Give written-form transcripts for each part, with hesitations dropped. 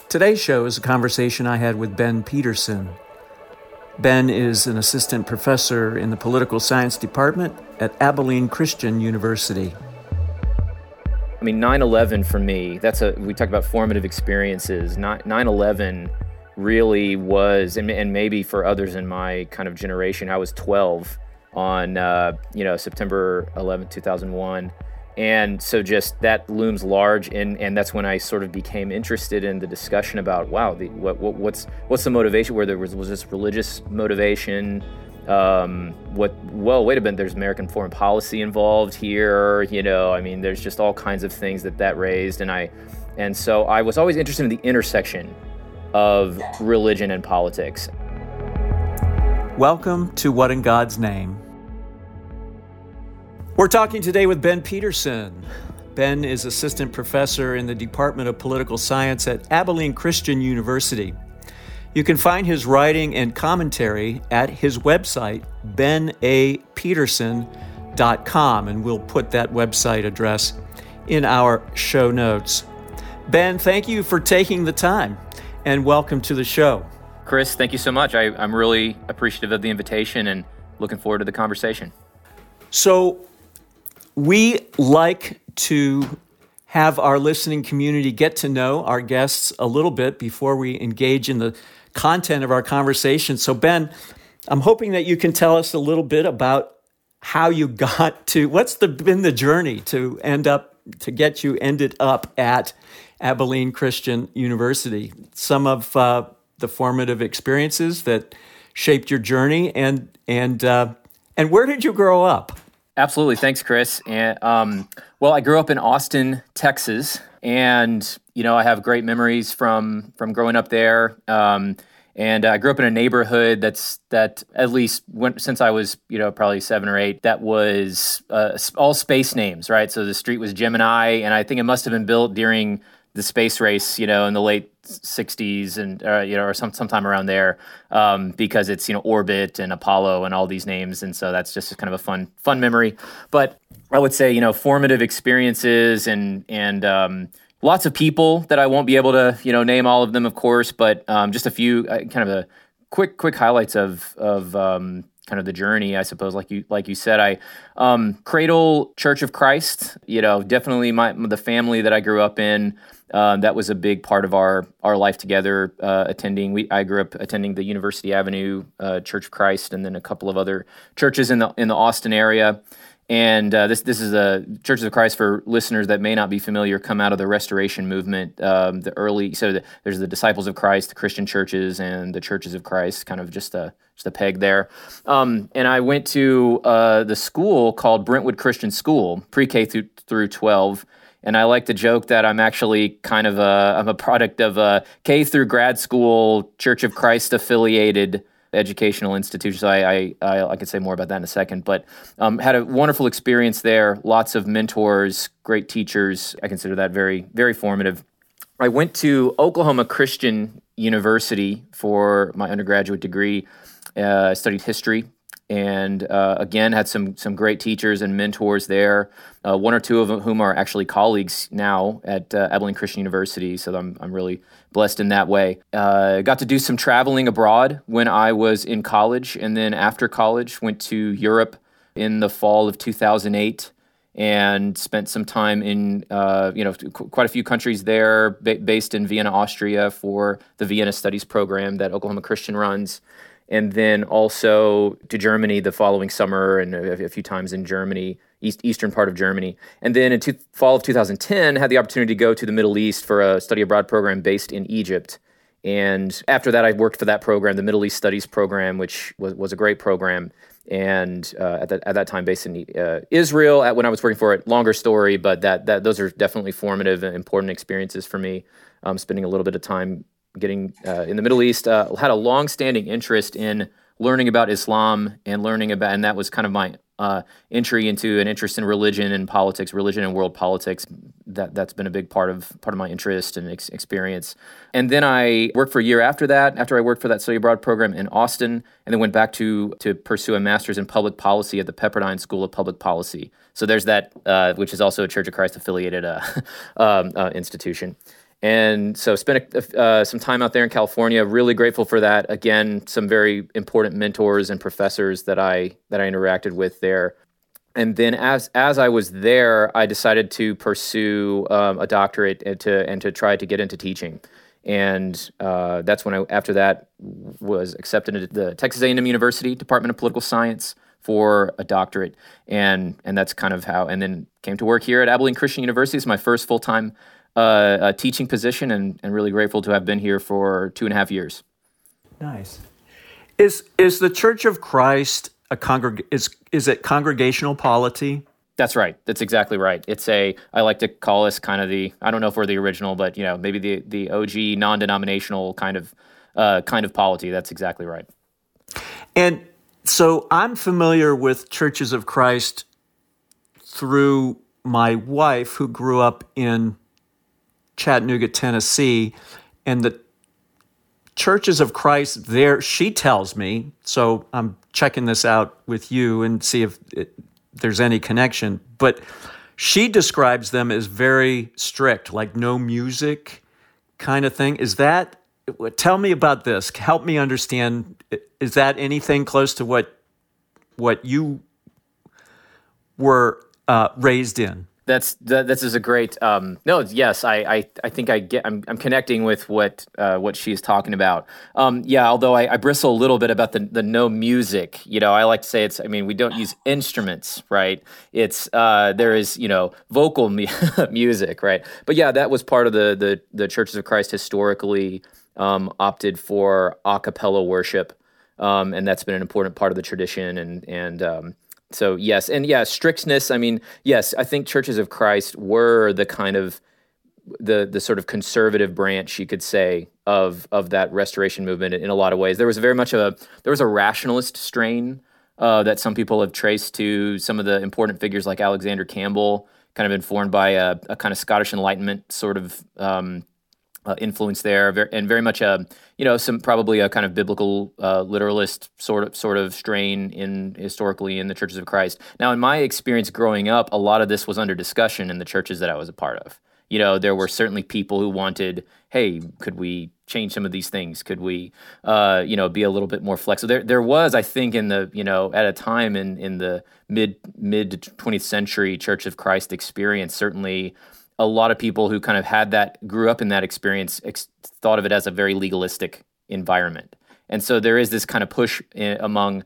Today's show is a conversation I had with Ben Peterson. Ben is an assistant professor in the political science department at Abilene Christian University. I mean, 9/11 for me, we talk about formative experiences. 9/11 really was, and maybe for others in my kind of generation, I was 12 on, September 11th, 2001. And so just that looms large, and that's when I sort of became interested in the discussion about, wow, what's the motivation? Where was this religious motivation? Wait a minute, there's American foreign policy involved here, there's just all kinds of things that raised, and so I was always interested in the intersection of religion and politics. Welcome to What in God's Name? We're talking today with Ben Peterson. Ben is assistant professor in the Department of Political Science at Abilene Christian University. You can find his writing and commentary at his website, benapeterson.com, and we'll put that website address in our show notes. Ben, thank you for taking the time, and welcome to the show. Chris, thank you so much. I'm really appreciative of the invitation and looking forward to the conversation. So, we like to have our listening community get to know our guests a little bit before we engage in the content of our conversation. So, Ben, I'm hoping that you can tell us a little bit about how you got to, been the journey to get you ended up at Abilene Christian University. Some of the formative experiences that shaped your journey, and where did you grow up? Absolutely. Thanks, Chris. And I grew up in Austin, Texas, and I have great memories from growing up there. And I grew up in a neighborhood that at least since I was probably 7 or 8, that was all space names, right? So the street was Gemini, and I think it must have been built during the space race, in the late 60s and or sometime around there, because it's Orbit and Apollo and all these names, and so that's just kind of a fun memory. But I would say formative experiences and lots of people that I won't be able to name all of them, of course, but just a few kind of a quick highlights of kind of the journey, I suppose. Like you said, I Cradle Church of Christ. Definitely the family that I grew up in. That was a big part of our life together. I grew up attending the University Avenue Church of Christ, and then a couple of other churches in the Austin area. And this is a Churches of Christ, for listeners that may not be familiar, come out of the Restoration movement. There's the Disciples of Christ, the Christian churches, and the Churches of Christ. Kind of just a peg there. And I went to the school called Brentwood Christian School, pre-K through 12. And I like to joke that I'm actually kind of I'm a product of a K through grad school Church of Christ affiliated educational institution. So I could say more about that in a second, but had a wonderful experience there. Lots of mentors, great teachers. I consider that very, very formative. I went to Oklahoma Christian University for my undergraduate degree. Studied history, and again had some great teachers and mentors there. One or two of whom are actually colleagues now at Abilene Christian University. So I'm really blessed in that way. Got to do some traveling abroad when I was in college, and then after college went to Europe in the fall of 2008 and spent some time in quite a few countries there, based in Vienna, Austria, for the Vienna Studies program that Oklahoma Christian runs. And then also to Germany the following summer, and a few times in Germany, eastern part of Germany. And then in fall of 2010, had the opportunity to go to the Middle East for a study abroad program based in Egypt. And after that, I worked for that program, the Middle East Studies program, which was a great program. And at that time, based in Israel, when I was working for it. Longer story, but those are definitely formative and important experiences for me. Spending a little bit of time getting in the Middle East. Had a long-standing interest in learning about Islam and that was kind of my entry into an interest in religion and politics, religion and world politics. That's been a big part of my interest and experience. And then I worked for a year after that, after I worked for that study abroad program in Austin, and then went back to pursue a master's in public policy at the Pepperdine School of Public Policy. So there's that, which is also a Church of Christ affiliated institution. And so spent some time out there in California. Really grateful for that. Again, some very important mentors and professors that I interacted with there. And then as I was there, I decided to pursue a doctorate and to try to get into teaching. And that's when after that was accepted into the Texas A&M University Department of Political Science for a doctorate. And that's kind of how, and then came to work here at Abilene Christian University. It's my first full-time teaching position, and really grateful to have been here for 2.5 years. Nice. Is the Church of Christ is it congregational polity? That's right. That's exactly right. I like to call us kind of I don't know if we're the original, but maybe the OG non-denominational kind of polity. That's exactly right. And so I'm familiar with Churches of Christ through my wife, who grew up in Chattanooga, Tennessee, and the Churches of Christ there, she tells me, so I'm checking this out with you and see if there's any connection, but she describes them as very strict, like no music kind of thing. Tell me about this. Help me understand. Is that anything close to what you were raised in? This is a great. No, yes, I think I'm connecting with what she's talking about. Although I bristle a little bit about the no music. I like to say we don't use instruments, right? It's there is vocal music, right? But yeah, that was part of the Churches of Christ historically opted for a cappella worship, and that's been an important part of the tradition and. So yes, and yeah, strictness. Yes, I think Churches of Christ were the kind of the sort of conservative branch, you could say, of that restoration movement in a lot of ways. There was very much a rationalist strain that some people have traced to some of the important figures like Alexander Campbell, kind of informed by a kind of Scottish Enlightenment sort of influence there, and very much some probably a kind of biblical literalist sort of strain historically in the Churches of Christ. Now, in my experience growing up, a lot of this was under discussion in the churches that I was a part of. There were certainly people who wanted, hey, could we change some of these things? Could we, be a little bit more flexible? There was, I think, in the, at a time in the mid 20th century Church of Christ experience, certainly a lot of people who kind of grew up in that experience, thought of it as a very legalistic environment. And so there is this kind of push among,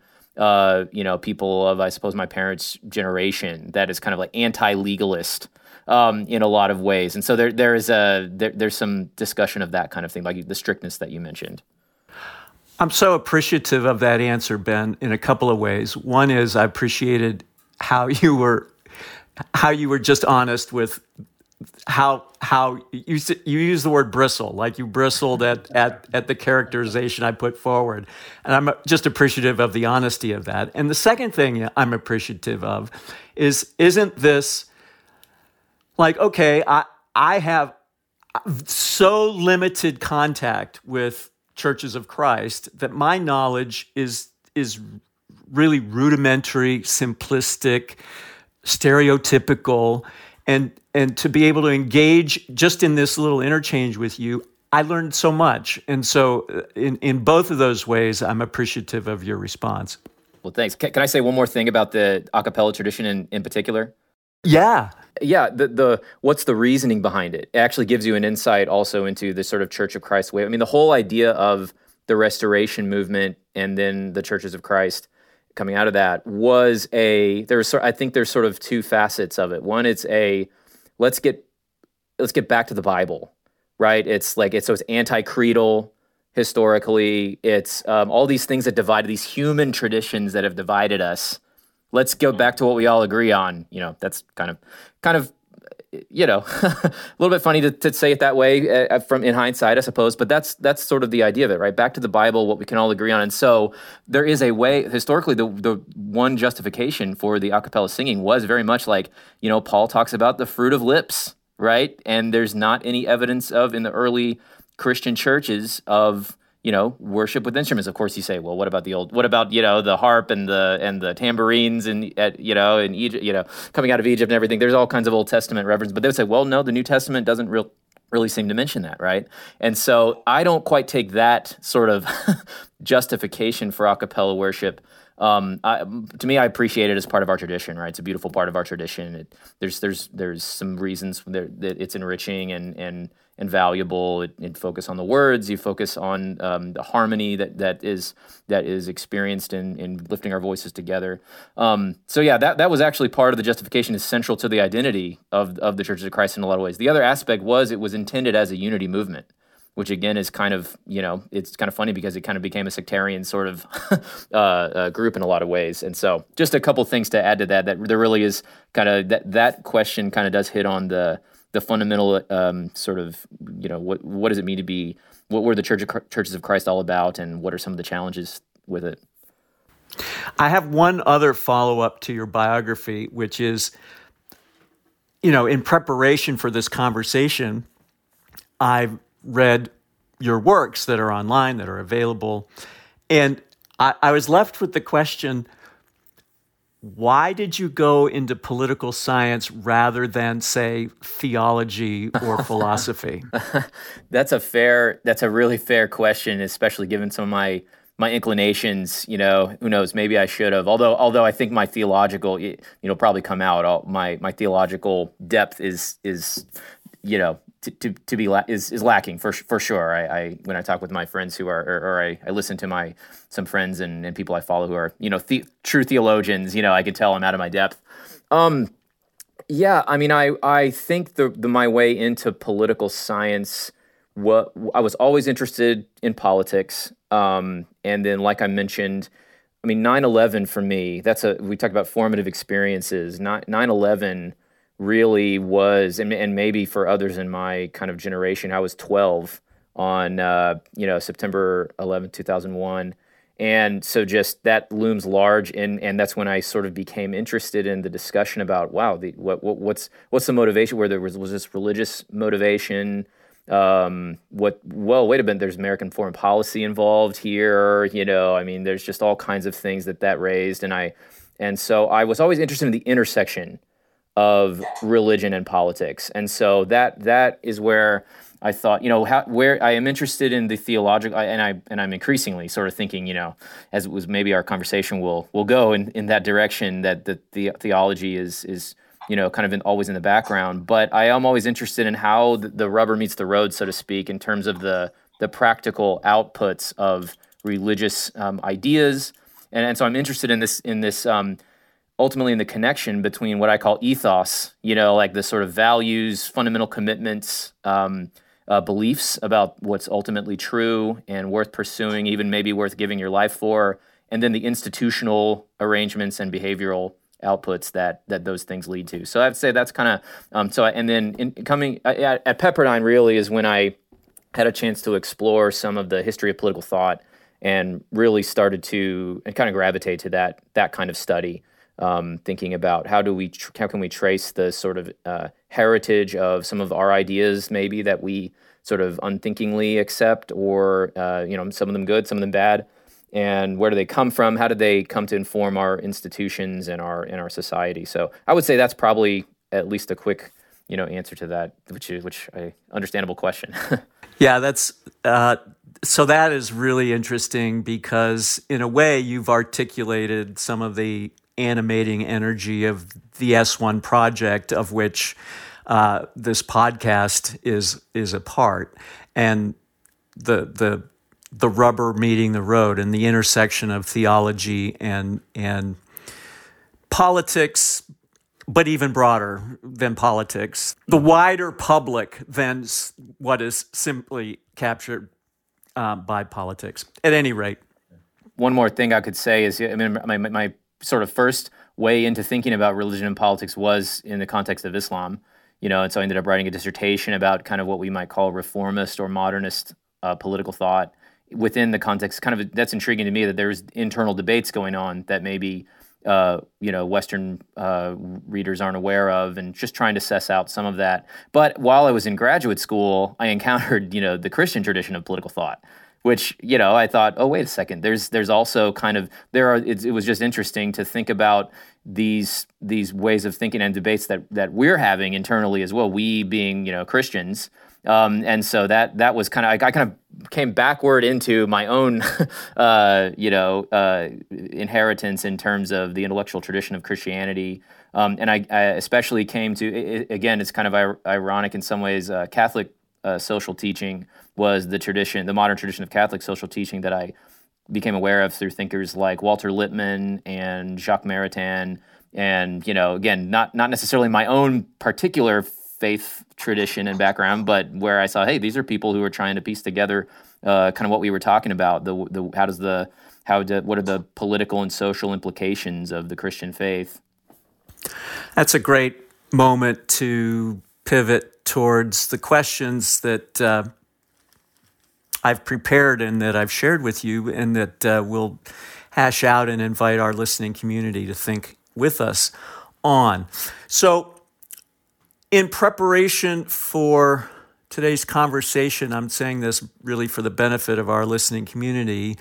people of, I suppose, my parents' generation that is kind of like anti-legalist in a lot of ways. And so there's some discussion of that kind of thing, like the strictness that you mentioned. I'm so appreciative of that answer, Ben, in a couple of ways. One is I appreciated how you were just honest with how you use the word bristle, like you bristled at the characterization I put forward. And I'm just appreciative of the honesty of that. And the second thing I'm appreciative of isn't this like, okay, I have so limited contact with Churches of Christ that my knowledge is really rudimentary, simplistic, stereotypical, and to be able to engage just in this little interchange with you, I learned so much. And so in both of those ways, I'm appreciative of your response. Well, thanks. Can I say one more thing about the a cappella tradition in particular? Yeah. Yeah, what's the reasoning behind it? It actually gives you an insight also into the sort of Church of Christ way. The whole idea of the Restoration movement and then the Churches of Christ coming out of that was I think there's sort of two facets of it. One, it's let's get back to the Bible, right? So it's anti-creedal historically. It's all these things that divide these human traditions that have divided us. Let's go back to what we all agree on. That's kind of a little bit funny to say it that way from in hindsight, I suppose. But that's sort of the idea of it, right? Back to the Bible, what we can all agree on. And so there is a way historically. The one justification for the a cappella singing was very much like Paul talks about the fruit of lips, right? And there's not any evidence of in the early Christian churches of worship with instruments. Of course, you say, well, what about the harp and the tambourines in Egypt, coming out of Egypt and everything. There's all kinds of Old Testament reference, but they would say, well, no, the New Testament doesn't really seem to mention that, right? And so I don't quite take that sort of justification for a cappella worship. To me, I appreciate it as part of our tradition, right? It's a beautiful part of our tradition. There's some reasons that it's enriching and valuable. It focus on the words. You focus on the harmony that is experienced in lifting our voices together. So yeah, that was actually part of the justification, is central to the identity of the Churches of Christ in a lot of ways. The other aspect was it was intended as a unity movement, which again is kind of, it's kind of funny because it kind of became a sectarian sort of group in a lot of ways. And so just a couple things to add to that there really is kind of that question kind of does hit on the fundamental sort of, what does it mean to be, what were the Churches of Christ all about, and what are some of the challenges with it? I have one other follow-up to your biography, which is, in preparation for this conversation, I've read your works that are online, that are available, and I was left with the question, why did you go into political science rather than, say, theology or philosophy? That's a really fair question, especially given some of my inclinations. Who knows? Maybe I should have. Although I think my theological, probably come out. My theological depth is is lacking for sure. I when I talk with my friends who are, or I listen to some friends and people I follow who are true theologians, I can tell I'm out of my depth. Yeah, I mean, I think my way into political science, I was always interested in politics, and then like I mentioned, I mean, 9/11 for me, we talked about formative experiences. 9/11 really was, and maybe for others in my kind of generation, I was 12 on September 11th, 2001. And so just that looms large, and that's when I sort of became interested in the discussion about, wow, what's the motivation, where there was this religious motivation, wait a minute, there's American foreign policy involved here, I mean, there's just all kinds of things that raised, and so I was always interested in the intersection of religion and politics. And so that is where I thought, where I am interested in the theological, and I'm increasingly sort of thinking, as it was, maybe our conversation will go in that direction, that the theology is kind of always in the background. But I am always interested in how the rubber meets the road, so to speak, in terms of the practical outputs of religious ideas. And so I'm interested in this ultimately in the connection between what I call ethos, like the sort of values, fundamental commitments, beliefs about what's ultimately true and worth pursuing, even maybe worth giving your life for, and then the institutional arrangements and behavioral outputs that those things lead to. So I'd say that's kind of, and then at Pepperdine really is when I had a chance to explore some of the history of political thought and really started to kind of gravitate to that kind of study. Thinking about how can we trace the sort of heritage of some of our ideas, maybe that we sort of unthinkingly accept, or some of them good, some of them bad, and where do they come from? How did they come to inform our institutions and our society? So I would say that's probably at least a quick answer to that, which a understandable question. Yeah, that's so that is really interesting, because in a way you've articulated some of the animating energy of the S1 project, of which this podcast is a part, and the rubber meeting the road and the intersection of theology and politics, but even broader than politics, the wider public than what is simply captured by politics. At any rate, one more thing I could say is, I mean, my sort of first way into thinking about religion and politics was in the context of Islam, and so I ended up writing a dissertation about kind of what we might call reformist or modernist political thought within the context. Kind of that's intriguing to me, that there's internal debates going on that maybe Western readers aren't aware of, and just trying to suss out some of that. But while I was in graduate school, I encountered the Christian tradition of political thought, which, I thought, oh, wait a second. There's also kind of it was just interesting to think about these ways of thinking and debates that we're having internally as well. We being Christians, and so that was kind of I kind of came backward into my own inheritance in terms of the intellectual tradition of Christianity, and I especially came to again. It's kind of ironic in some ways. Catholic social teaching was the modern tradition of Catholic social teaching that I became aware of through thinkers like Walter Lippmann and Jacques Maritain, and again, not necessarily my own particular faith tradition and background, but where I saw, hey, these are people who are trying to piece together kind of what we were talking about. What are the political and social implications of the Christian faith? That's a great moment to pivot towards the questions that I've prepared and that I've shared with you, and that we'll hash out and invite our listening community to think with us on. So, in preparation for today's conversation, I'm saying this really for the benefit of our listening community,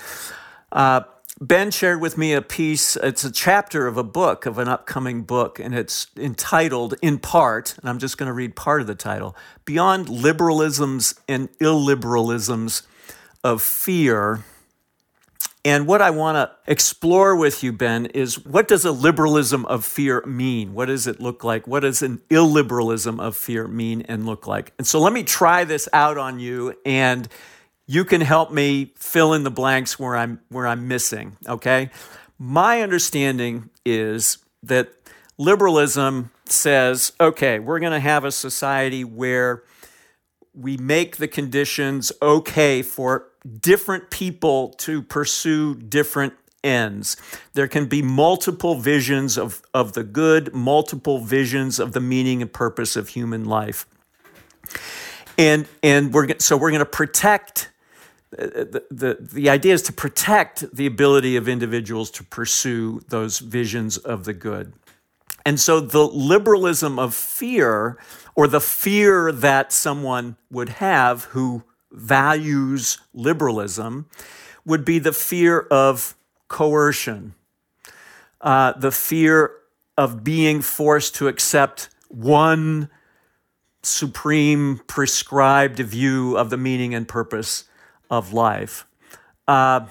Ben shared with me a piece. It's a chapter of a book, of an upcoming book, and it's entitled, in part, and I'm just going to read part of the title, Beyond Liberalisms and Illiberalisms of Fear. And what I want to explore with you, Ben, is what does a liberalism of fear mean? What does it look like? What does an illiberalism of fear mean and look like? And so let me try this out on you, and you can help me fill in the blanks where I'm missing, okay? My understanding is that liberalism says, okay, we're going to have a society where we make the conditions okay for different people to pursue different ends. There can be multiple visions of the good, multiple visions of the meaning and purpose of human life. And we're going to protect, the idea is to protect the ability of individuals to pursue those visions of the good. And so the liberalism of fear, or the fear that someone would have who values liberalism, would be the fear of coercion, the fear of being forced to accept one supreme prescribed view of the meaning and purpose of life. Am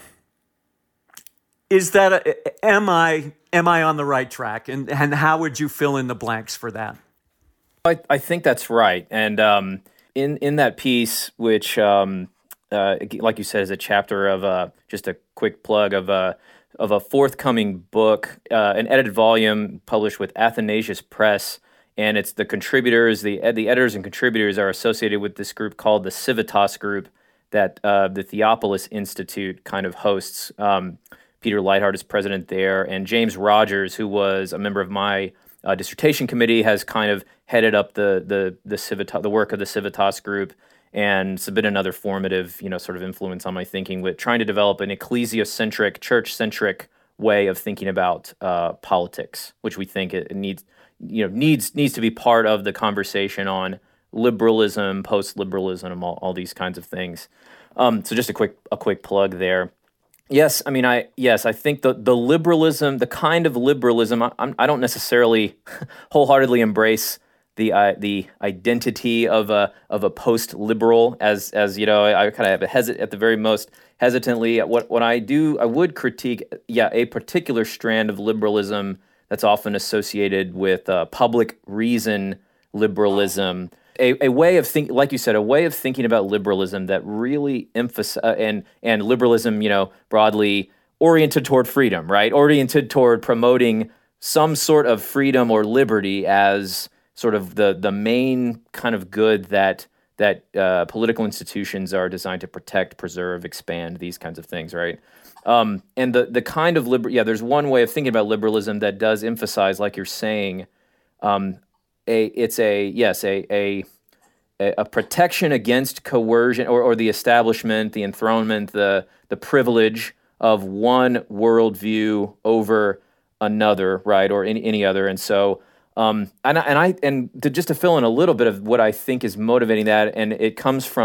I on the right track? And how would you fill in the blanks for that? I think that's right. And in that piece, which, like you said, is a chapter of just a quick plug of a forthcoming book, an edited volume published with Athanasius Press, and it's the contributors, the editors and contributors are associated with this group called the Civitas Group that the Theopolis Institute kind of hosts. Peter Leithart is president there, and James Rogers, who was a member of my dissertation committee, has kind of headed up the work of the Civitas Group, and it's been another formative, sort of influence on my thinking with trying to develop an ecclesiocentric, church-centric way of thinking about politics, which we think it needs to be part of the conversation on liberalism, post-liberalism, all these kinds of things. So just a quick plug there. Yes, I think the liberalism, the kind of liberalism, I don't necessarily wholeheartedly embrace the identity of a post-liberal as I kind of have at the very most hesitantly. What I do, I would critique a particular strand of liberalism that's often associated with public reason liberalism. A way of think, like you said, a way of thinking about liberalism that really emphasize and liberalism, broadly oriented toward freedom, right? Oriented toward promoting some sort of freedom or liberty as sort of the main kind of good that political institutions are designed to protect, preserve, expand, these kinds of things, right? And the kind of there's one way of thinking about liberalism that does emphasize, like you're saying, a protection against coercion or the establishment, the enthronement, the privilege of one worldview over another, right, or any other. And so, just to fill in a little bit of what I think is motivating that, and it comes from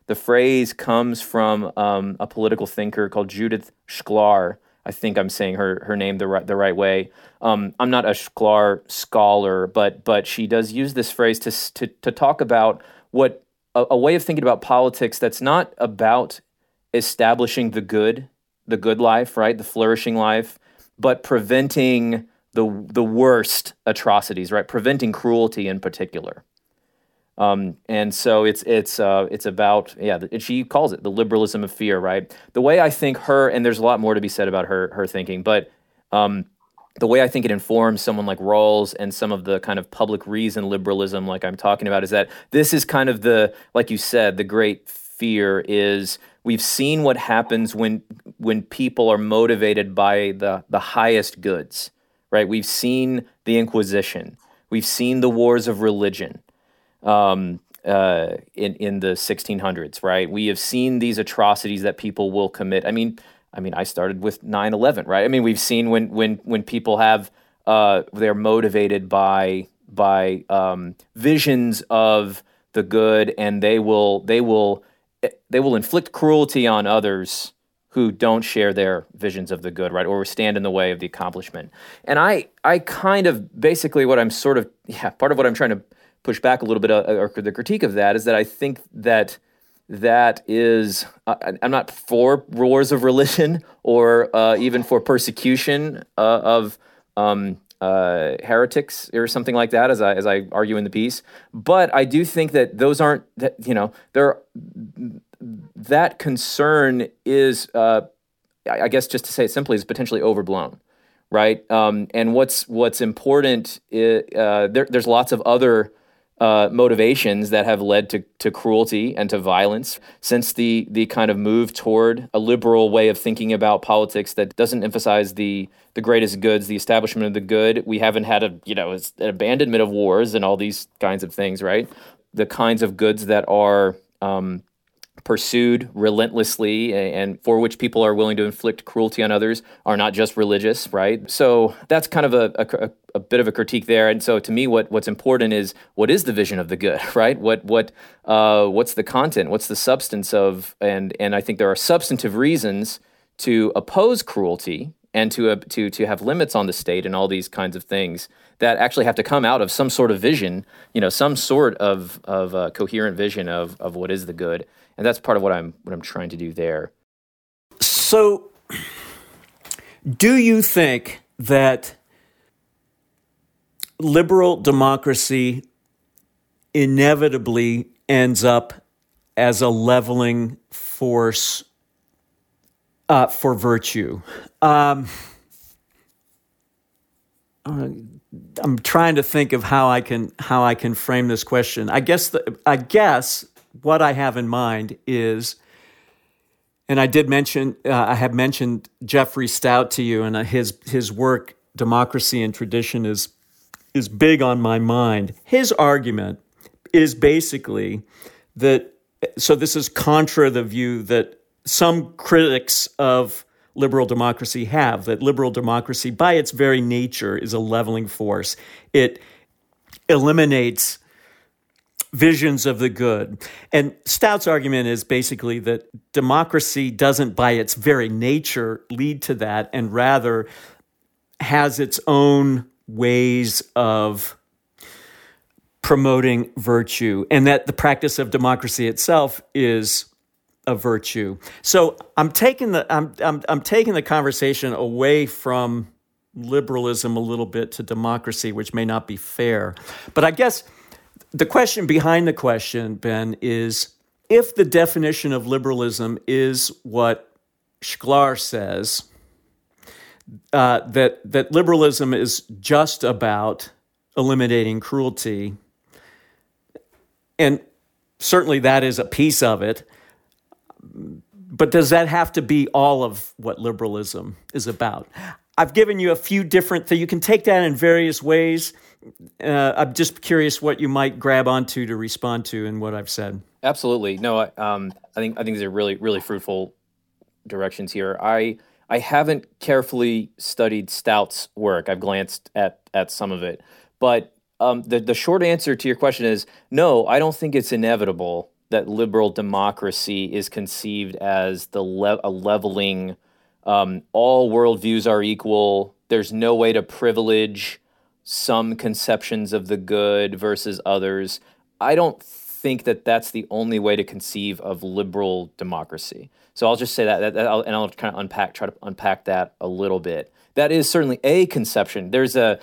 The phrase comes from a political thinker called Judith Shklar. I think I'm saying her name the right way. I'm not a Shklar scholar, but she does use this phrase to talk about what a way of thinking about politics that's not about establishing the good life, right, the flourishing life, but preventing the worst atrocities, right, preventing cruelty in particular. And so it's about, she calls it the liberalism of fear, right? The way I think and there's a lot more to be said about her thinking, but the way I think it informs someone like Rawls and some of the kind of public reason liberalism like I'm talking about is that this is kind of like you said, the great fear is we've seen what happens when people are motivated by the highest goods, right? We've seen the Inquisition. We've seen the wars of religion. In the 1600s, right? We have seen these atrocities that people will commit. I mean, I started with 9/11, right? I mean, we've seen when people have they're motivated by visions of the good, and they will inflict cruelty on others who don't share their visions of the good, right? Or stand in the way of the accomplishment. And I kind of basically what I'm part of what I'm trying to push back a little bit, or the critique of that is that I think that is, I'm not for wars of religion or even for persecution of heretics or something like that, as I argue in the piece. But I do think that those aren't, that concern is, I guess just to say it simply, is potentially overblown, right? And what's important is there's lots of other motivations that have led to cruelty and to violence since the kind of move toward a liberal way of thinking about politics that doesn't emphasize the greatest goods, the establishment of the good. We haven't had an abandonment of wars and all these kinds of things, right? The kinds of goods that are pursued relentlessly and for which people are willing to inflict cruelty on others are not just religious, right? So that's kind of a bit of a critique there. And so to me, what's important is what is the vision of the good, right? What's the content? What's the substance of? And I think there are substantive reasons to oppose cruelty and to have limits on the state and all these kinds of things that actually have to come out of some sort of vision, some sort of coherent vision of what is the good. And that's part of what I'm trying to do there. So, do you think that liberal democracy inevitably ends up as a leveling force for virtue? I'm trying to think of how I can frame this question. I guess what I have in mind is, and I have mentioned Jeffrey Stout to you, and his work, Democracy and Tradition, is big on my mind. His argument is basically that, so this is contra the view that some critics of liberal democracy have, that liberal democracy by its very nature is a leveling force. It eliminates visions of the good. And Stout's argument is basically that democracy doesn't by its very nature lead to that, and rather has its own ways of promoting virtue, and that the practice of democracy itself is a virtue. So I'm taking the conversation away from liberalism a little bit to democracy, which may not be fair. But I guess the question behind the question, Ben, is if the definition of liberalism is what Shklar says, that liberalism is just about eliminating cruelty, and certainly that is a piece of it, but does that have to be all of what liberalism is about? I've given you a few different things. You can take that in various ways. I'm just curious what you might grab onto to respond to in what I've said. Absolutely. No, I think these are really, really fruitful directions here. I haven't carefully studied Stout's work. I've glanced at some of it. But the short answer to your question is no, I don't think it's inevitable liberal democracy is conceived as a leveling. All worldviews are equal. There's no way to privilege some conceptions of the good versus others. I don't think that that's the only way to conceive of liberal democracy. So I'll just say that I'll kind of try to unpack that a little bit. That is certainly a conception. There's a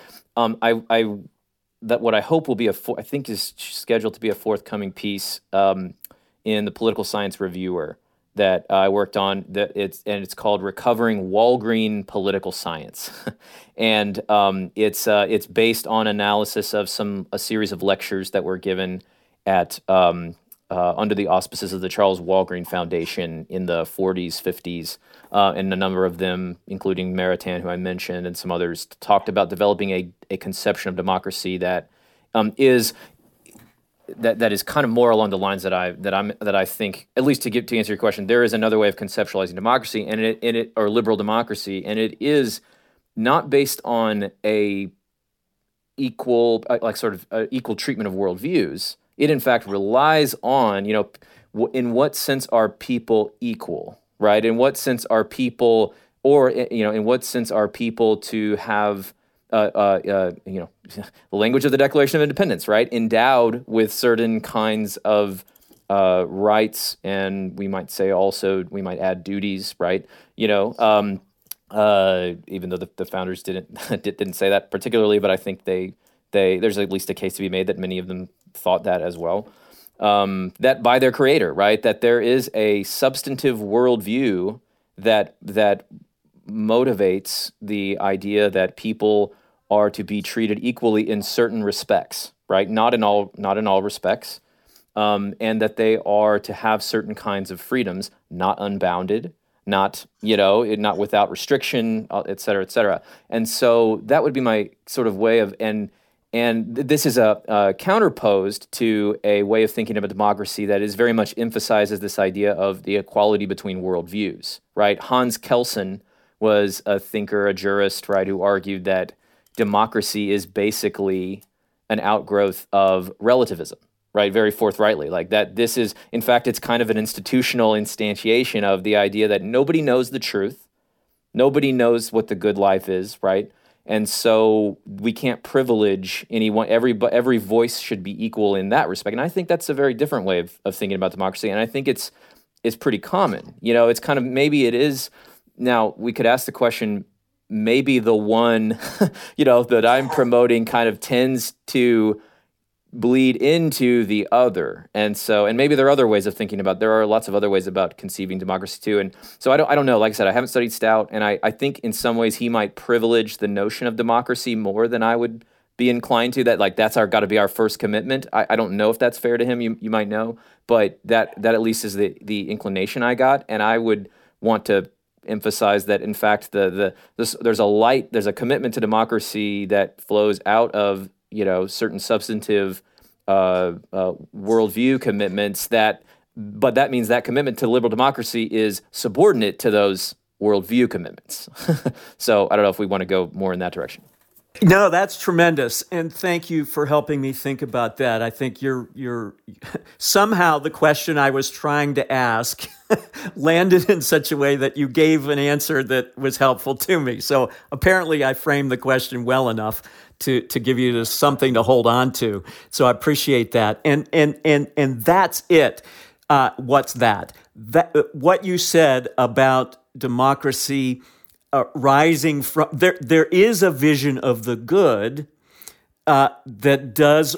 that what I hope will be I think is scheduled to be a forthcoming piece in the Political Science Reviewer that I worked on. It's called "Recovering Walgreen Political Science," and it's based on analysis of a series of lectures that were given at under the auspices of the Charles Walgreen Foundation in the 40s, 50s, and a number of them, including Maritain, who I mentioned, and some others, talked about developing a conception of democracy that is kind of more along the lines that I think, at least to answer your question, there is another way of conceptualizing democracy or liberal democracy, and it is not based on a equal equal treatment of worldviews. It in fact relies on, in what sense are people equal, right? In what sense are people, in what sense are people to have, the language of the Declaration of Independence, right? Endowed with certain kinds of rights, and we might add duties, right? Even though the founders didn't say that particularly, but I think there's at least a case to be made that many of them thought that as well. That by their creator, right? That there is a substantive worldview that motivates the idea that people are to be treated equally in certain respects, right? Not in all respects, and that they are to have certain kinds of freedoms, not unbounded, not without restriction, et cetera, et cetera. And so that would be my sort of way of and this is a counterposed to a way of thinking of a democracy that is very much emphasizes this idea of the equality between worldviews, right? Hans Kelsen was a thinker, a jurist, right, who argued that democracy is basically an outgrowth of relativism, right? Very forthrightly, like that. This is, in fact, it's kind of an institutional instantiation of the idea that nobody knows the truth, nobody knows what the good life is, right? And so we can't privilege anyone. Every voice should be equal in that respect. And I think that's a very different way of thinking about democracy. And I think it's pretty common. It's kind of, maybe it is. Now we could ask the question, maybe the one, that I'm promoting kind of tends to bleed into the other. And maybe there are other ways of thinking about, there are lots of other ways about conceiving democracy too. And so I don't know, like I said, I haven't studied Stout, and I think in some ways he might privilege the notion of democracy more than I would be inclined to, that like, that's got to be our first commitment. I don't know if that's fair to him. You might know, but that at least is the inclination I got. And I would want to emphasize that, in fact, there's a commitment to democracy that flows out of certain substantive worldview commitments but that means that commitment to liberal democracy is subordinate to those worldview commitments. So I don't know if we want to go more in that direction. No, that's tremendous, and thank you for helping me think about that. I think you're somehow the question I was trying to ask landed in such a way that you gave an answer that was helpful to me. So apparently I framed the question well enough to give you something to hold on to. So I appreciate that. And that's it. What's that? What you said about democracy rising from there is a vision of the good that does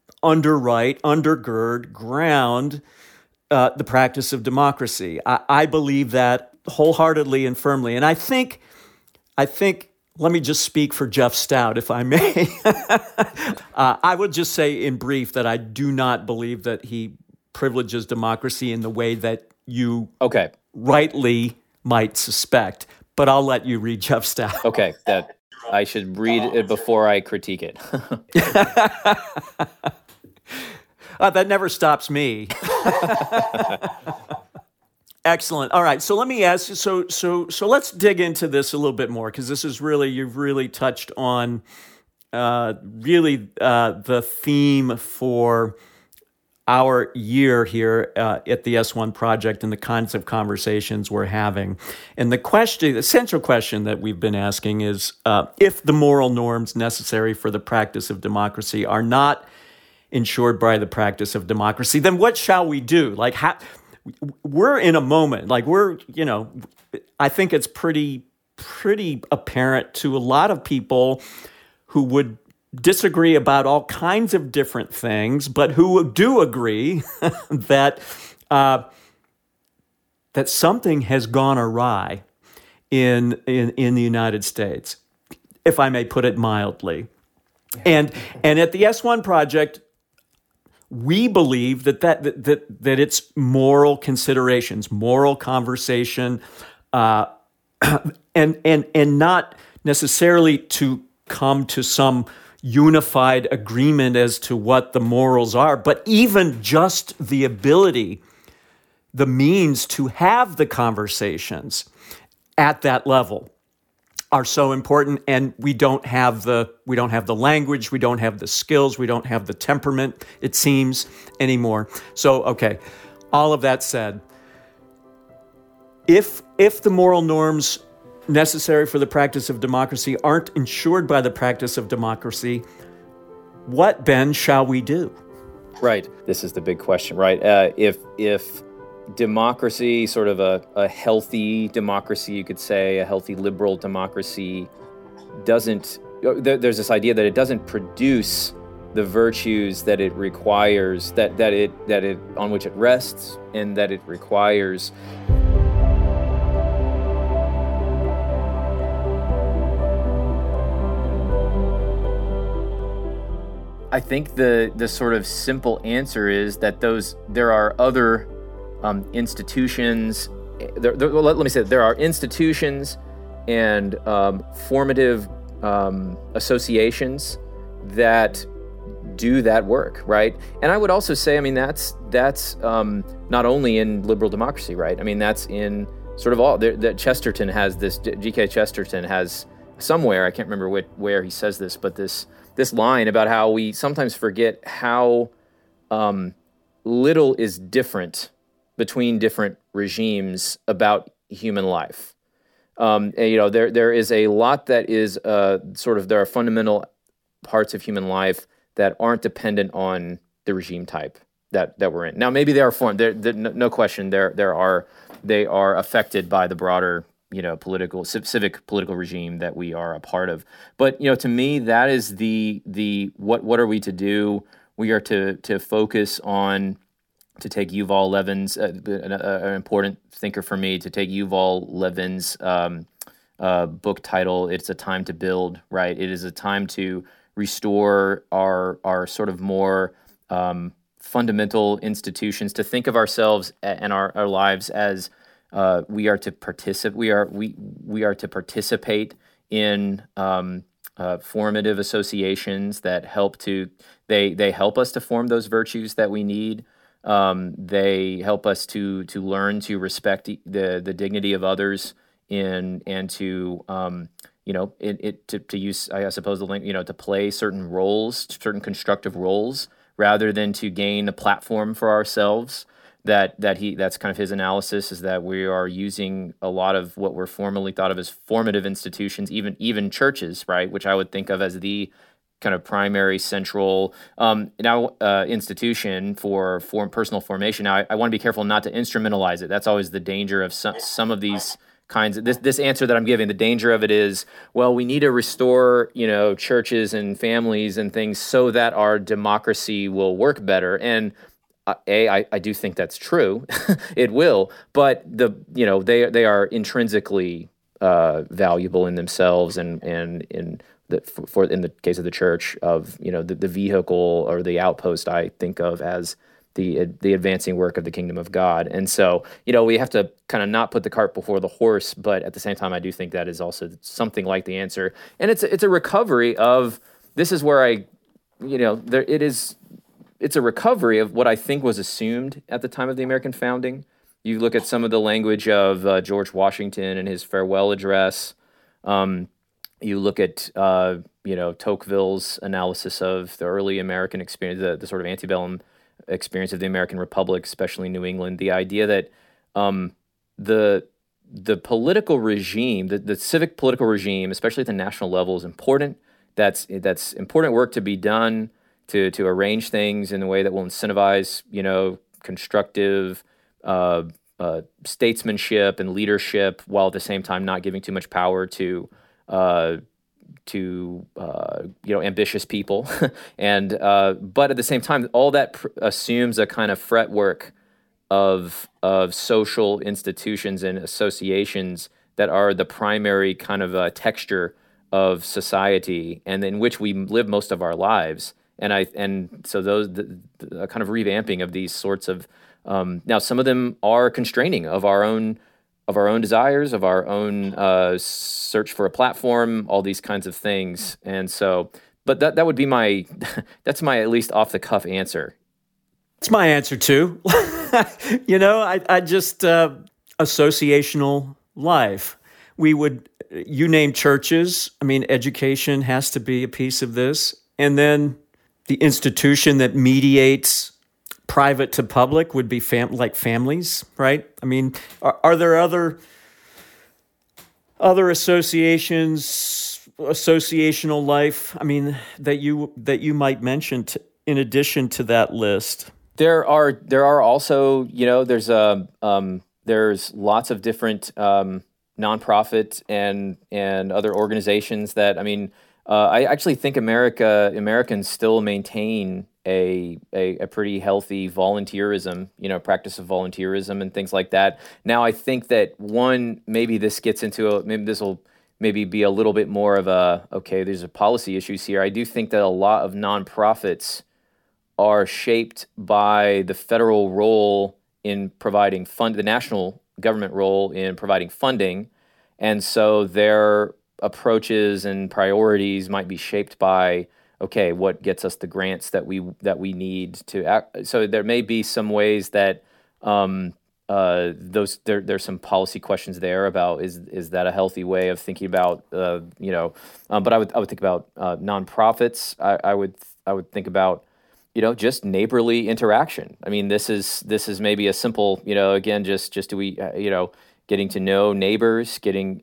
undergird, ground the practice of democracy. I believe that wholeheartedly and firmly. And I think, let me just speak for Jeff Stout, if I may. I would just say in brief that I do not believe that he privileges democracy in the way that you rightly might suspect. But I'll let you read Jeff Stout. Okay, that I should read it before I critique it. That never stops me. Excellent. All right, so let me ask you. So let's dig into this a little bit more, because this is you've really touched on the theme for our year here at the S1 Project and the kinds of conversations we're having. And the central question that we've been asking is, if the moral norms necessary for the practice of democracy are not ensured by the practice of democracy, then what shall we do? Like, we're in a moment, like I think it's pretty apparent to a lot of people who would disagree about all kinds of different things, but who do agree that that something has gone awry in the United States, if I may put it mildly. And at the S1 Project, we believe that it's moral considerations, moral conversation, and not necessarily to come to some unified agreement as to what the morals are, but even just the ability, the means to have the conversations at that level are so important. And we don't have the language, we don't have the skills, we don't have the temperament, it seems, anymore. So, okay, all of that said, if the moral norms necessary for the practice of democracy aren't ensured by the practice of democracy, what then shall we do? Right. This is the big question, right? If democracy, sort of a healthy democracy, you could say, a healthy liberal democracy, there's this idea that it doesn't produce the virtues that it requires, that it on which it rests, and that it requires. I think the sort of simple answer is that there are other institutions. Let me say there are institutions and formative associations that do that work, right? And I would also say, I mean, that's not only in liberal democracy, right? I mean, that's in sort of all. That Chesterton has this. G.K. Chesterton has somewhere, I can't remember where he says this, but this line about how we sometimes forget how little is different between different regimes about human life. There is a lot that is there are fundamental parts of human life that aren't dependent on the regime type that we're in. Now, maybe they are formed. No question. They are affected by the broader civic political regime that we are a part of. But to me, that is the what are we to do? We are to focus on, to take Yuval Levin's an important thinker for me, to take Yuval Levin's book title. It's a time to build, right? It is a time to restore our sort of more fundamental institutions, to think of ourselves and our lives as we are to participate. We are to participate in formative associations that help they help us to form those virtues that we need. They help us to learn to respect the dignity of others and to to use, I suppose, to play certain roles, certain constructive roles, rather than to gain a platform for ourselves. That's kind of his analysis, is that we are using a lot of what were formerly thought of as formative institutions, even churches, right, which I would think of as the kind of primary central institution for personal formation. Now, I want to be careful not to instrumentalize it. That's always the danger of some of these kinds of this answer that I'm giving. The danger of it is, well, we need to restore churches and families and things so that our democracy will work better. And I do think that's true. It will, but they are intrinsically valuable in themselves, and in the case of the church, of the vehicle or the outpost, I think of as the advancing work of the kingdom of God. And so we have to kind of not put the cart before the horse, but at the same time, I do think that is also something like the answer. And it's a recovery of, this is where it's a recovery of what I think was assumed at the time of the American founding. You look at some of the language of George Washington and his farewell address. You look at Tocqueville's analysis of the early American experience, the sort of antebellum experience of the American Republic, especially New England, the idea that the political regime, the civic political regime, especially at the national level, is important. That's important work to be done to arrange things in a way that will incentivize, constructive statesmanship and leadership, while at the same time not giving too much power to ambitious people. And but at the same time, all that assumes a kind of fretwork of social institutions and associations that are the primary kind of texture of society, and in which we live most of our lives. And so those the kind of revamping of these sorts of now, some of them are constraining of our own desires, of our own search for a platform, all these kinds of things. And so, but that would be that's my at least off the cuff answer. It's my answer too. I just associational life. You name churches. I mean, education has to be a piece of this, and then the institution that mediates private to public would be like families, right? I mean, are there other associational life? I mean, that you might mention in addition to that list. There are also, there's lots of different nonprofit and other organizations that, I mean, I actually think Americans still maintain a pretty healthy volunteerism, practice of volunteerism and things like that. Now, I think that maybe this gets into maybe this will maybe be a little bit more of there's a policy issues here. I do think that a lot of nonprofits are shaped by the federal role in providing the national government role in providing funding. And so their approaches and priorities might be shaped by, what gets us the grants that we need to act. So there may be some ways that there's some policy questions there about is that a healthy way of thinking about but I would think about nonprofits. I would think about just neighborly interaction. I mean, this is maybe a simple again just do we getting to know neighbors, getting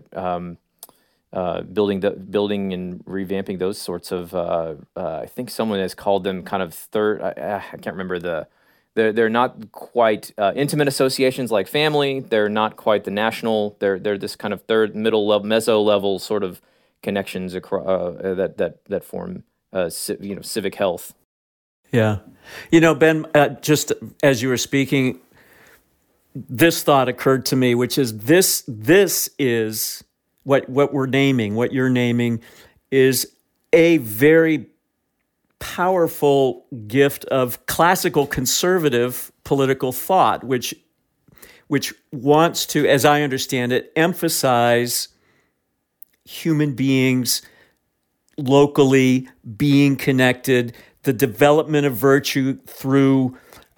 building and revamping those sorts of I think someone has called them kind of third. I can't remember they're not quite intimate associations like family. They're not quite the national. They're this kind of third, middle level, meso level sort of connections across that form civic health. Yeah, Ben, just as you were speaking, this thought occurred to me, which is this is what we're naming, what you're naming, is a very powerful gift of classical conservative political thought, which wants to, as I understand it, emphasize human beings locally being connected, the development of virtue through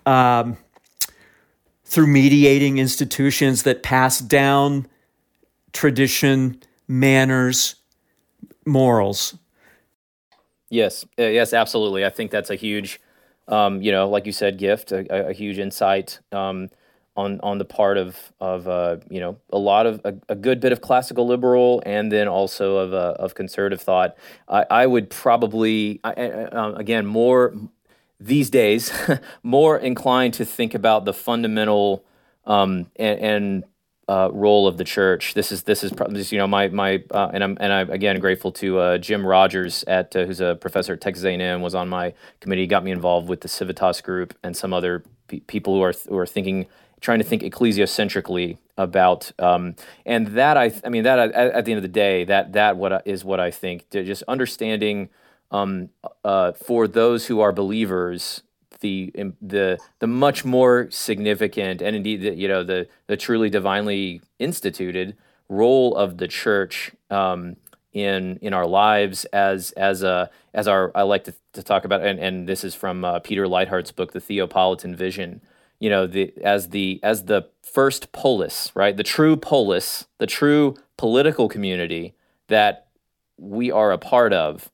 mediating institutions that pass down tradition, manners, morals. Yes, absolutely. I think that's a huge, like you said, gift, a huge insight on the part of a lot of a good bit of classical liberal, and then also of conservative thought. I would probably again more these days more inclined to think about the fundamental and role of the church. This is my and I'm again grateful to Jim Rogers who's a professor at Texas A&M, was on my committee, got me involved with the Civitas group and some other people who are trying to think ecclesiocentrically about and that at the end of the day that what I think, just understanding for those who are believers, the much more significant and indeed the truly divinely instituted role of the church in our lives as our I like to talk about, and this is from Peter Leithart's book, The Theopolitan Vision. As the first polis, right? The true polis, the true political community that we are a part of.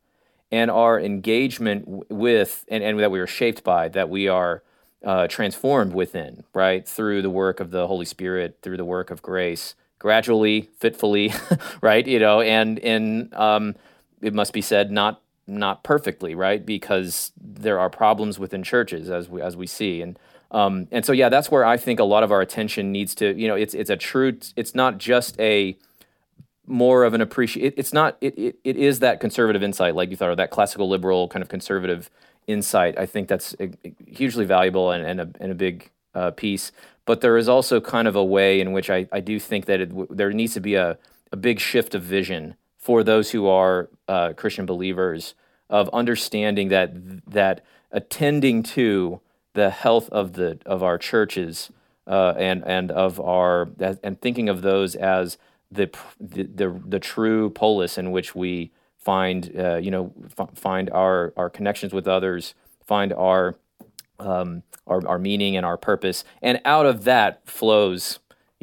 and our engagement with, and that we are shaped by, that we are transformed within, right, through the work of the Holy Spirit, through the work of grace, gradually, fitfully, right, and it must be said, not perfectly, right, because there are problems within churches as we see, and so yeah, that's where I think a lot of our attention needs to, it's not just a more of an appreciation. It is that conservative insight, like you thought, or that classical liberal kind of conservative insight. I think that's hugely valuable and a big piece. But there is also kind of a way in which I do think that there needs to be a big shift of vision for those who are Christian believers, of understanding that attending to the health of our churches and thinking of those as the true polis in which we find find our connections with others, find our meaning and our purpose, and out of that flows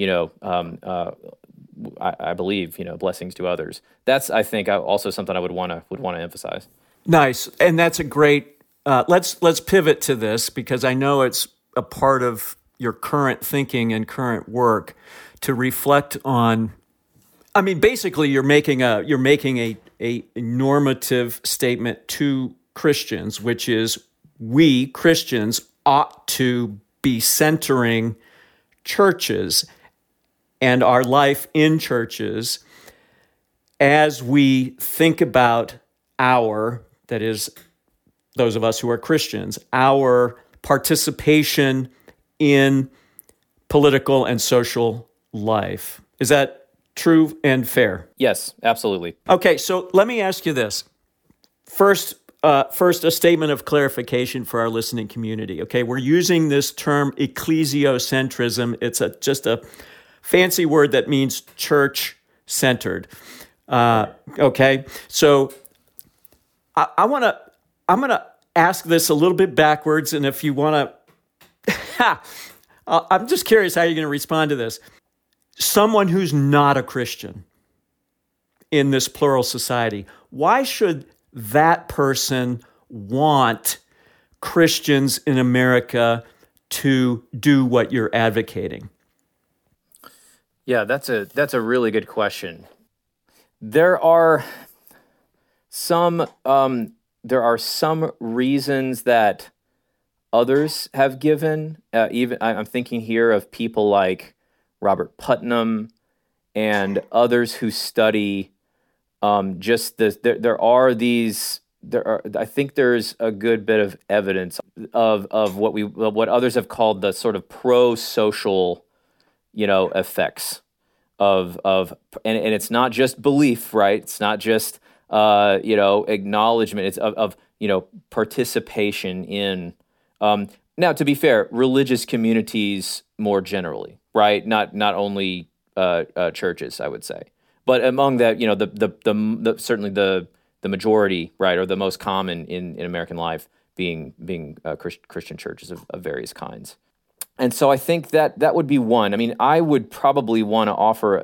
I believe blessings to others. That's, I think, also something I would want to emphasize. Nice, and that's a great. Let's pivot to this, because I know it's a part of your current thinking and current work to reflect on. I mean, basically, you're making a normative statement to Christians, which is we Christians ought to be centering churches and our life in churches as we think about that is, those of us who are Christians, our participation in political and social life. Is that true and fair? Yes, absolutely. Okay, so let me ask you this. First, a statement of clarification for our listening community. Okay, we're using this term ecclesiocentrism. It's just a fancy word that means church-centered. Okay, so I'm gonna ask this a little bit backwards, and if you want to, I'm just curious how you're going to respond to this. Someone who's not a Christian in this plural society, why should that person want Christians in America to do what you're advocating? Yeah, that's a really good question. There are some reasons that others have given. Even I'm thinking here of people like Robert Putnam and others who study just this. I think there's a good bit of evidence of what others have called the sort of pro-social, effects of and it's not just belief, right? It's not just acknowledgement. It's of participation in. Now, to be fair, religious communities more generally, right? Not only churches, I would say, but among that, the certainly the majority, right, or the most common in American life being Christian churches of various kinds. And so I think that would be one. I mean, I would probably want to offer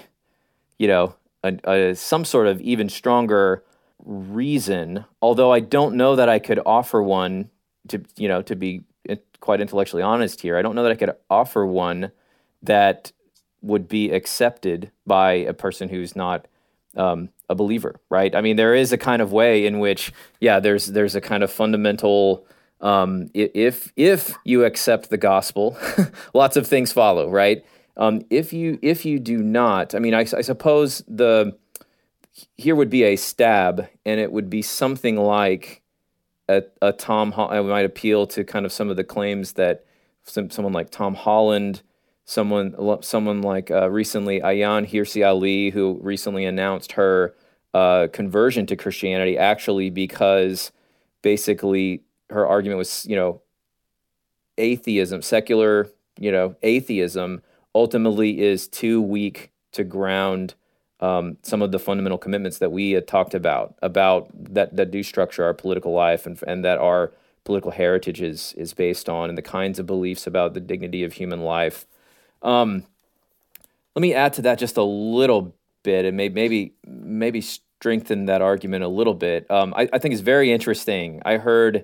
some sort of even stronger reason, although I don't know that I could offer one to be quite intellectually honest here. I don't know that I could offer one that would be accepted by a person who's not a believer, right? I mean, there is a kind of way in which, there's a kind of fundamental. If you accept the gospel, lots of things follow, right? If you do not, I mean, I suppose here would be a stab, and it would be something like a Tom. I might appeal to kind of some of the claims that someone like Tom Holland, someone like recently Ayaan Hirsi Ali, who recently announced her conversion to Christianity, actually because basically her argument was, atheism, secular, atheism ultimately is too weak to ground some of the fundamental commitments that we had talked about that do structure our political life and that our political heritage is based on, and the kinds of beliefs about the dignity of human life. Let me add to that just a little bit, and maybe strengthen that argument a little bit. I think it's very interesting. I heard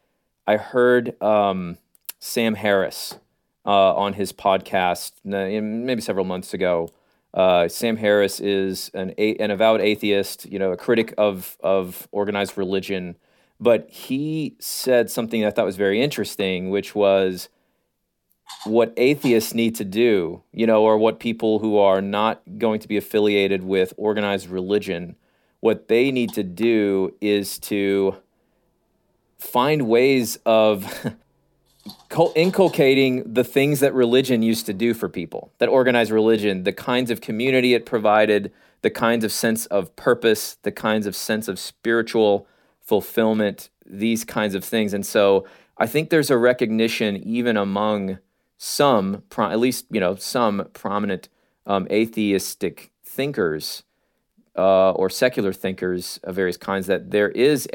Sam Harris on his podcast maybe several months ago. Sam Harris is an avowed atheist, a critic of organized religion, but he said something that I thought was very interesting, which was what atheists need to do, or what people who are not going to be affiliated with organized religion, what they need to do is to find ways of inculcating the things that religion used to do for people, that organized religion, the kinds of community it provided, the kinds of sense of purpose, the kinds of sense of spiritual fulfillment, these kinds of things. And so I think there's a recognition even among some, at least, some prominent atheistic thinkers or secular thinkers of various kinds, that there is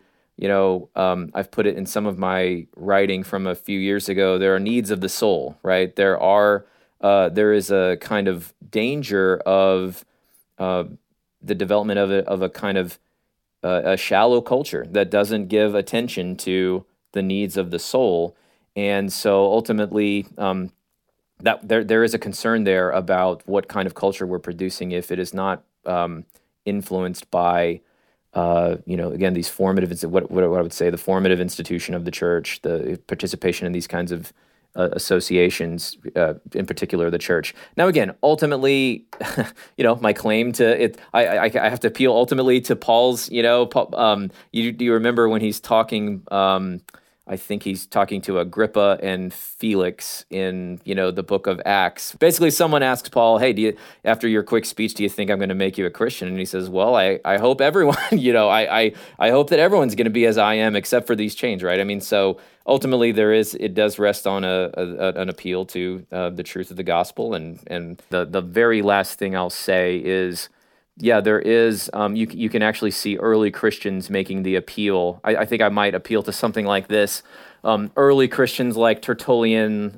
I've put it in some of my writing from a few years ago, there are needs of the soul, right? There is a kind of danger of the development of a kind of a shallow culture that doesn't give attention to the needs of the soul. And so ultimately, that there is a concern there about what kind of culture we're producing if it is not influenced by again, these formative, what I would say, the formative institution of the church, the participation in these kinds of associations, in particular the church. Now, again, ultimately, my claim to it, I have to appeal ultimately to Paul's, do you remember when he's talking, I think he's talking to Agrippa and Felix in, the book of Acts. Basically, someone asks Paul, hey, after your quick speech, do you think I'm going to make you a Christian? And he says, well, I hope everyone, I hope that everyone's going to be as I am, except for these chains, right? I mean, so ultimately it does rest on an appeal to the truth of the gospel. And the very last thing I'll say is, yeah, there is, you can actually see early Christians making the appeal. I think I might appeal to something like this. Early Christians like Tertullian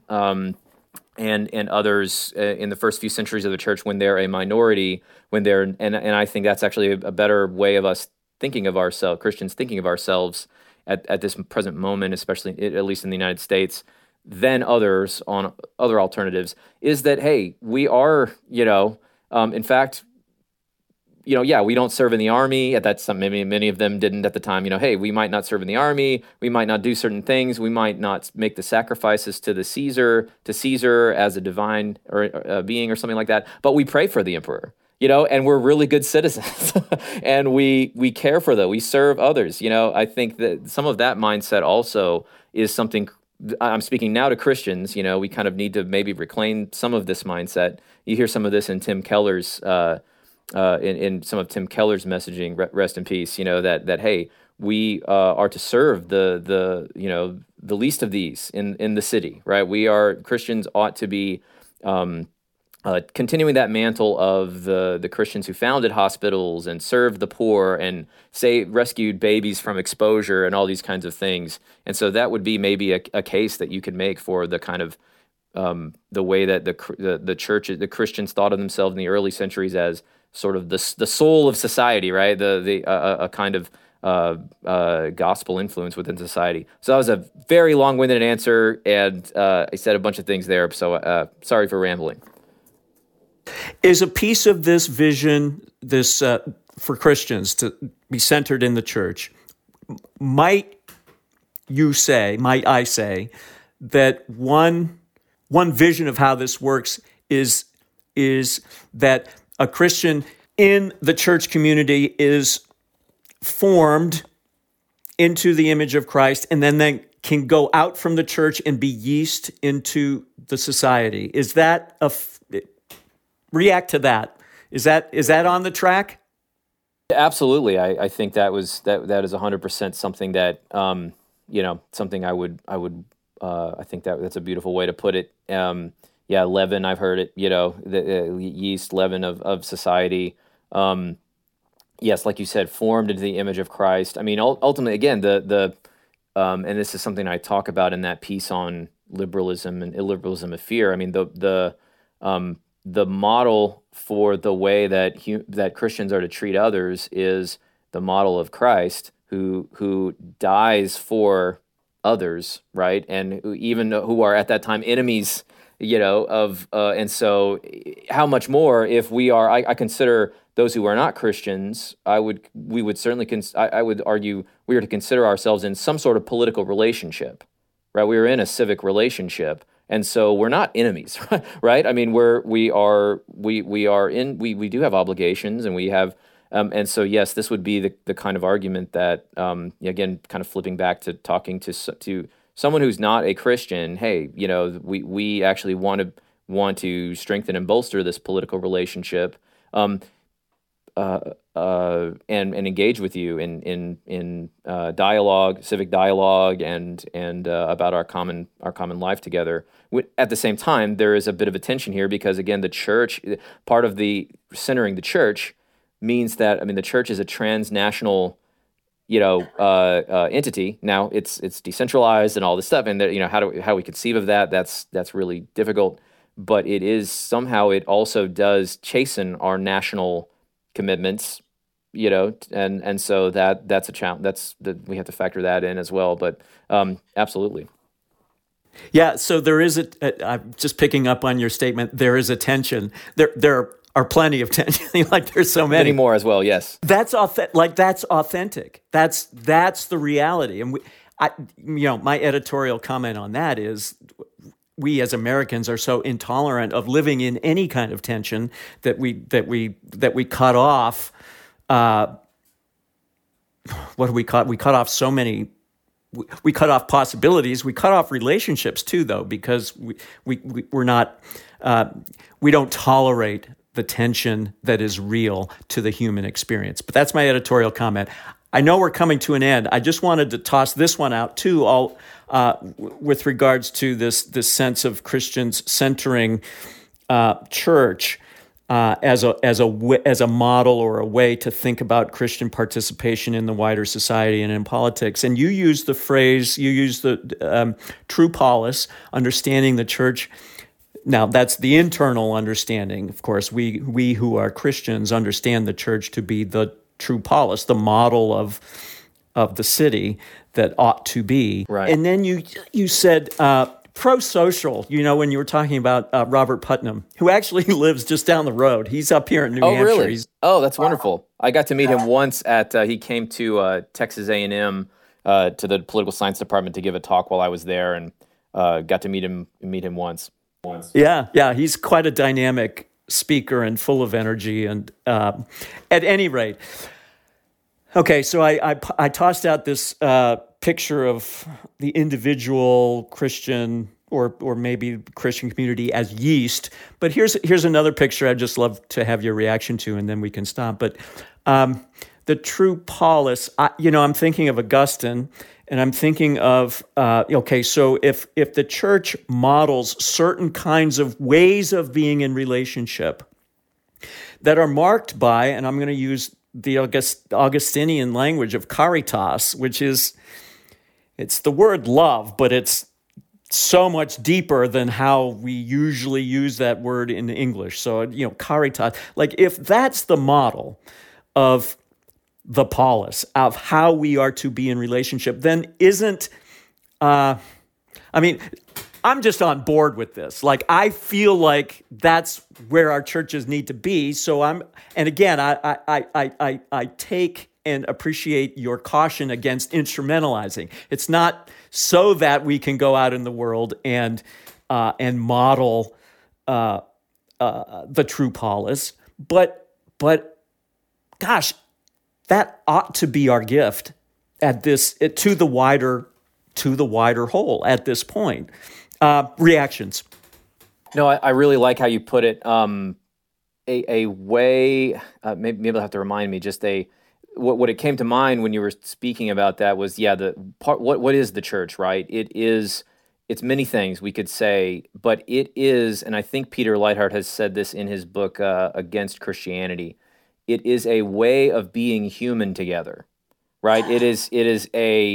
and others in the first few centuries of the church, when they're a minority, and I think that's actually a better way of us thinking of ourselves, Christians thinking of ourselves at this present moment, especially at least in the United States, than others on other alternatives, is that, hey, we are, in fact, we don't serve in the army. That's something many of them didn't at the time. Hey, we might not serve in the army. We might not do certain things. We might not make the sacrifices to Caesar as a divine or a being or something like that. But we pray for the emperor, and we're really good citizens, and we care for them. We serve others. I think that some of that mindset also is something. I'm speaking now to Christians. We kind of need to maybe reclaim some of this mindset. You hear some of this in Tim Keller's. In some of Tim Keller's messaging, rest in peace, that hey, we are to serve the least of these in the city, right? Christians ought to be continuing that mantle of the Christians who founded hospitals and served the poor and rescued babies from exposure and all these kinds of things. And so that would be maybe a case that you could make for the kind of the way that the church, the Christians thought of themselves in the early centuries as sort of the soul of society, right? A kind of gospel influence within society. So that was a very long-winded answer, and I said a bunch of things there. So sorry for rambling. Is a piece of this vision, for Christians to be centered in the church, might I say, that one vision of how this works is that a Christian in the church community is formed into the image of Christ, and then can go out from the church and be yeast into the society. Is that react to that? Is that on the track? Absolutely. I think that is 100% something that something I would I think that's a beautiful way to put it. Leaven, I've heard it, the yeast, leaven of society. Yes, like you said, formed into the image of Christ. I mean, ultimately, again, and this is something I talk about in that piece on liberalism and illiberalism of fear. I mean, the model for the way that that Christians are to treat others is the model of Christ, who dies for others, right? And even who are at that time enemies, of and so how much more if we are? I consider those who are not Christians. We would certainly I would argue we are to consider ourselves in some sort of political relationship, right? We are in a civic relationship. And so we're not enemies, right? I mean, we do have obligations, and we have, and so yes, this would be the kind of argument that, again, kind of flipping back to talking to someone who's not a Christian. Hey, we actually want to strengthen and bolster this political relationship, and engage with you in dialogue, civic dialogue, and about our common life together. At the same time, there is a bit of a tension here because, again, the church, part of the centering the church means that, the church is a transnational, entity. Now it's decentralized and all this stuff, and how we conceive of that, that's really difficult. But it is somehow, it also does chasten our national commitments, and so that's a challenge. We have to factor that in as well. But absolutely. Yeah, so there is I'm just picking up on your statement. There is a tension. There are plenty of tension. Like there's so many more as well. Yes, that's authentic. That's the reality. And my editorial comment on that is, we as Americans are so intolerant of living in any kind of tension that we cut off. What do we cut? We cut off so many. We cut off possibilities. We cut off relationships too, though, because we're not. We don't tolerate the tension that is real to the human experience. But that's my editorial comment. I know we're coming to an end. I just wanted to toss this one out too, with regards to this sense of Christians centering church as a model or a way to think about Christian participation in the wider society and in politics. And you use the true polis, understanding the church. Now, that's the internal understanding. Of course, we who are Christians understand the church to be the true polis, the model of the city that ought to be. Right. And then you said pro-social, when you were talking about Robert Putnam, who actually lives just down the road. He's up here in New Hampshire. Really? That's wonderful. I got to meet him once he came to Texas A&M to the political science department to give a talk while I was there, and got to meet him once. Yeah, he's quite a dynamic speaker and full of energy. And at any rate, okay, so I tossed out this picture of the individual Christian or maybe Christian community as yeast. But here's another picture I'd just love to have your reaction to, and then we can stop. But the true polis, I'm thinking of Augustine, and I'm thinking of, so if the church models certain kinds of ways of being in relationship that are marked by, and I'm going to use the Augustinian language of caritas, which it's the word love, but it's so much deeper than how we usually use that word in English. So, caritas, like if that's the model of the polis, of how we are to be in relationship, then I'm just on board with this. Like, I feel like that's where our churches need to be. So I take and appreciate your caution against instrumentalizing. It's not so that we can go out in the world and model the true polis, but gosh, that ought to be our gift to the wider whole at this point. Reactions? No, I really like how you put it. A way, maybe you'll have to remind me. What it came to mind when you were speaking about that was the part. What is the church, right? It's many things we could say, but it is, and I think Peter Leithart has said this in his book Against Christianity. It is a way of being human together, right? It is a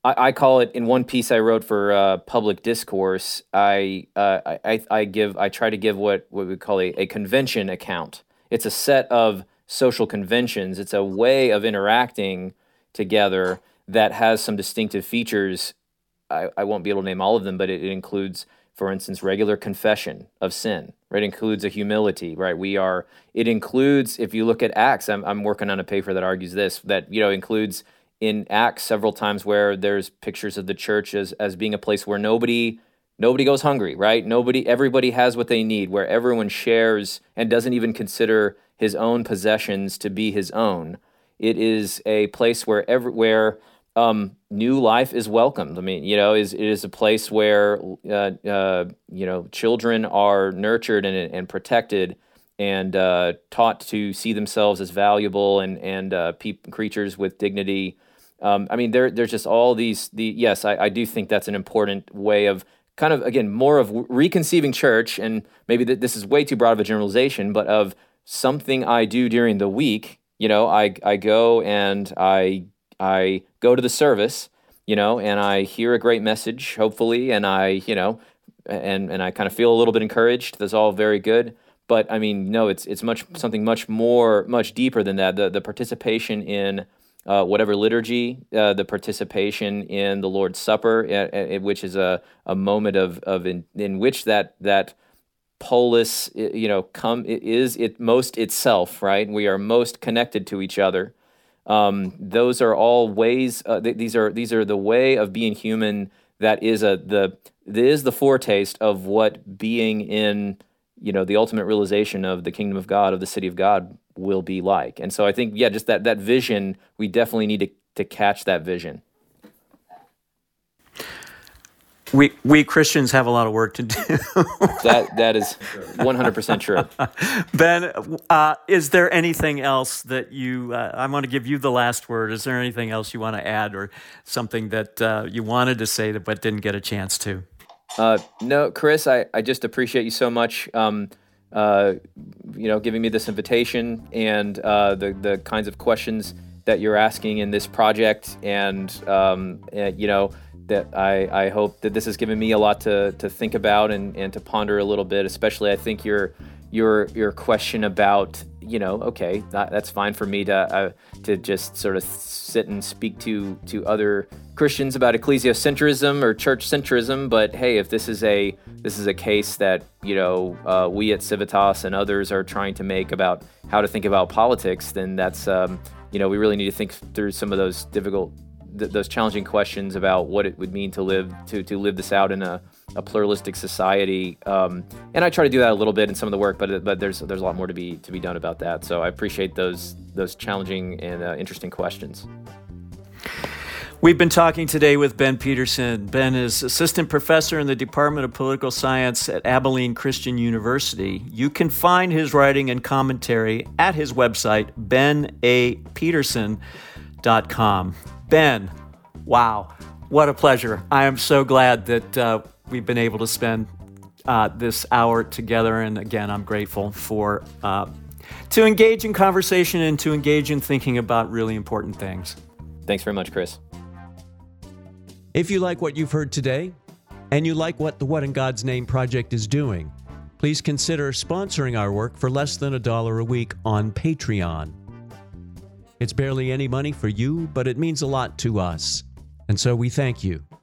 I call it, in one piece I wrote for Public Discourse, I try to give what we call a convention account. It's a set of social conventions. It's a way of interacting together that has some distinctive features. I won't be able to name all of them, but it includes, for instance, regular confession of sin, right? It includes a humility, right? It includes, if you look at Acts, I'm working on a paper that argues this, that, includes in Acts several times where there's pictures of the church as being a place where nobody goes hungry, right? Everybody has what they need, where everyone shares and doesn't even consider his own possessions to be his own. It is a place where new life is welcomed. I mean, it is a place where children are nurtured and protected and taught to see themselves as valuable and creatures with dignity. There's just all these. Yes, I do think that's an important way of kind of, again, more of reconceiving church, and maybe this is way too broad of a generalization, but of something I do during the week. I go and I go to the service, and I hear a great message, hopefully, and I kind of feel a little bit encouraged. That's all very good. But it's something much deeper than that. The participation in whatever liturgy, the participation in the Lord's Supper, which is a moment in which that polis, is it most itself, right? We are most connected to each other. Those are all ways. These are the way of being human. That is the foretaste of what being in the ultimate realization of the kingdom of God, of the city of God, will be like. And so I think, just that vision, we definitely need to catch that vision. We Christians have a lot of work to do. That is 100% true. Ben, is there anything else that I'm going to give you the last word. Is there anything else you want to add, or something that you wanted to say but didn't get a chance to? No, Chris, I just appreciate you so much, giving me this invitation and the kinds of questions that you're asking in this project, and that I hope that this has given me a lot to think about and to ponder a little bit. Especially, I think your question about, okay, that's fine for me to just sort of sit and speak to other Christians about ecclesiocentrism or church centrism. But hey, if this is a case that we at Civitas and others are trying to make about how to think about politics, then that's we really need to think through some of those those challenging questions about what it would mean to live this out in a pluralistic society. And I try to do that a little bit in some of the work, but there's a lot more to be done about that. So I appreciate those challenging and interesting questions. We've been talking today with Ben Peterson. Ben is assistant professor in the Department of Political Science at Abilene Christian University. You can find his writing and commentary at his website, benapeterson.com. Ben, wow, what a pleasure. I am so glad that we've been able to spend this hour together. And again, I'm grateful to engage in conversation and to engage in thinking about really important things. Thanks very much, Chris. If you like what you've heard today, and you like what the What in God's Name Project is doing, please consider sponsoring our work for less than $1 a week on Patreon. It's barely any money for you, but it means a lot to us, and so we thank you.